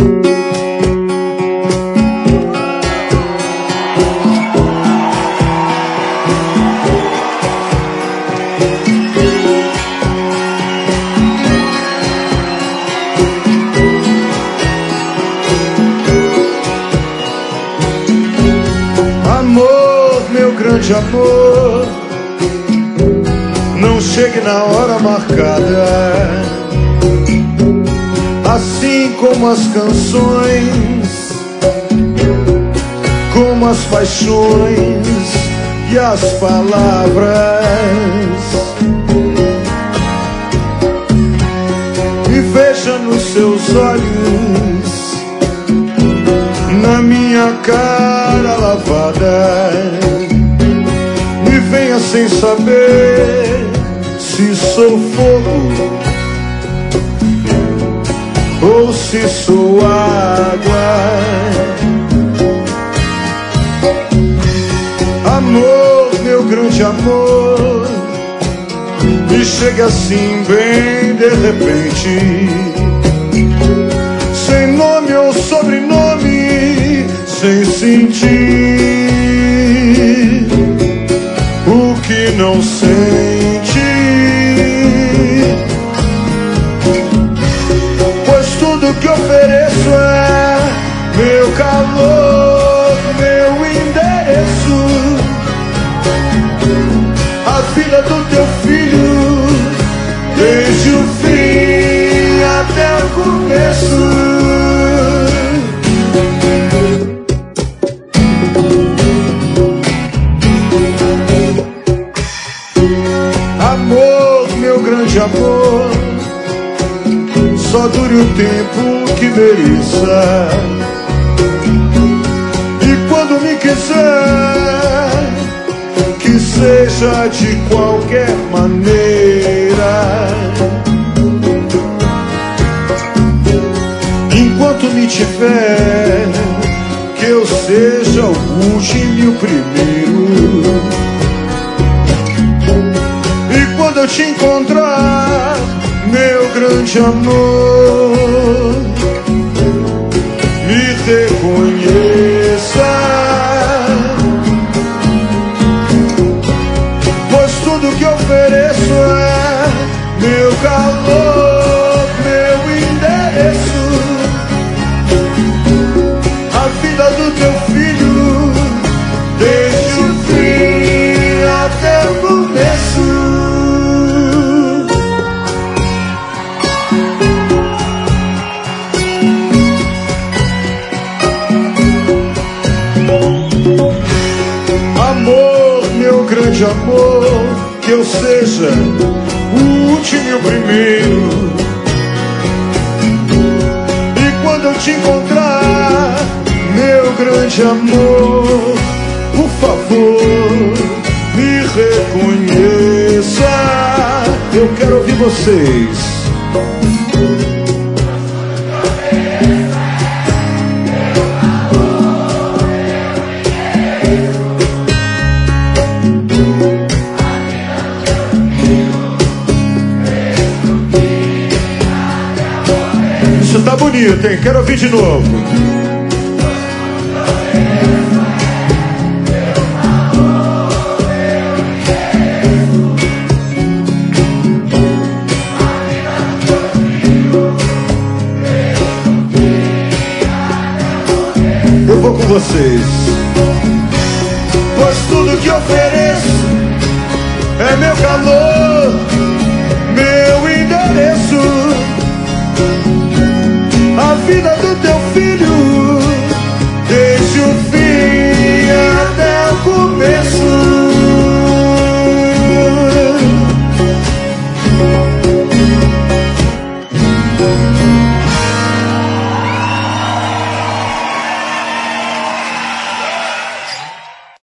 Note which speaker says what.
Speaker 1: Grande amor, não chegue na hora marcada, assim como as canções, como as paixões e as palavras. Me veja nos seus olhos, na minha cara lavada. Venha sem saber se sou fogo ou se sou água. Amor, meu grande amor, me chega assim bem de repente, sem nome ou sobrenome, sem sentir o que não sente, pois tudo que ofereço é meu calor, meu endereço, a vida do teu filho, desde o fim até o começo. Amor, só dure o tempo que mereça, e quando me quiser, que seja de qualquer maneira. Enquanto me tiver, que eu seja o último e o primeiro. Quando eu te encontrar, meu grande amor, me reconheça, pois tudo que ofereço é meu calor, meu endereço, a vida do teu filho, desde o fim até o começo. Grande amor, que eu seja o último e o primeiro, e quando eu te encontrar, meu grande amor, por favor, me reconheça. Eu quero ouvir vocês. Tá bonito, hein? Quero ouvir de novo. Eu vou com vocês. Pois tudo que ofereço é meu calor, meu endereço, a vida do teu filho.